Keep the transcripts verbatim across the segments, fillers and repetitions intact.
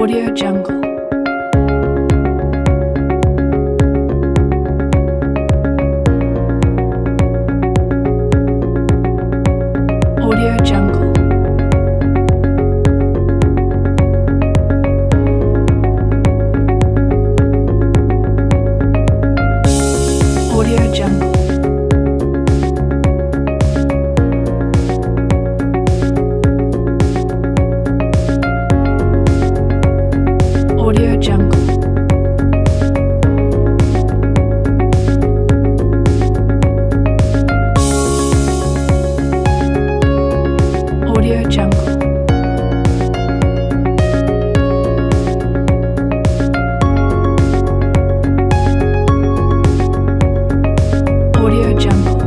Audio Jungle. Audio Jungle. Audio Jungle. Audio Jungle. Audio Jungle. Audio Jungle.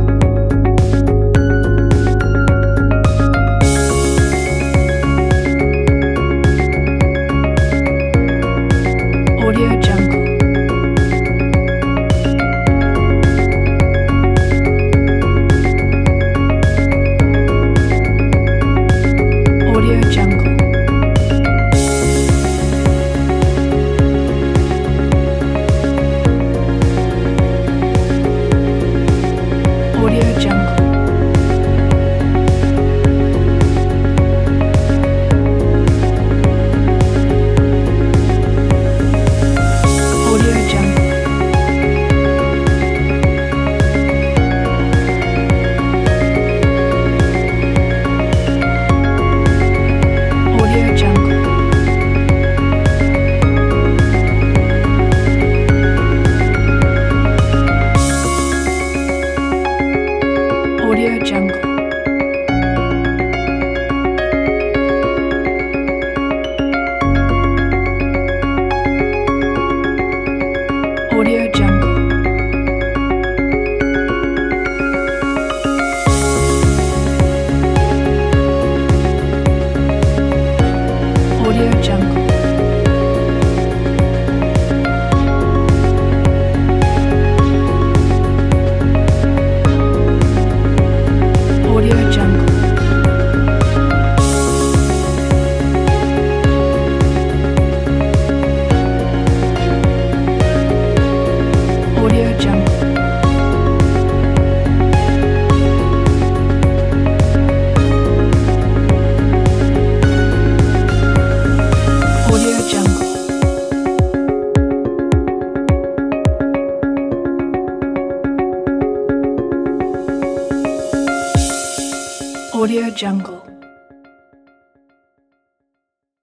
Audio Jungle. Audio Jungle. Audio Jungle. Audio Jungle. Audio Jungle. Audio Jungle. Audio Jungle. Audio Jungle. Audio Jungle. Audio Jungle. Audio Jungle. Audio Jungle.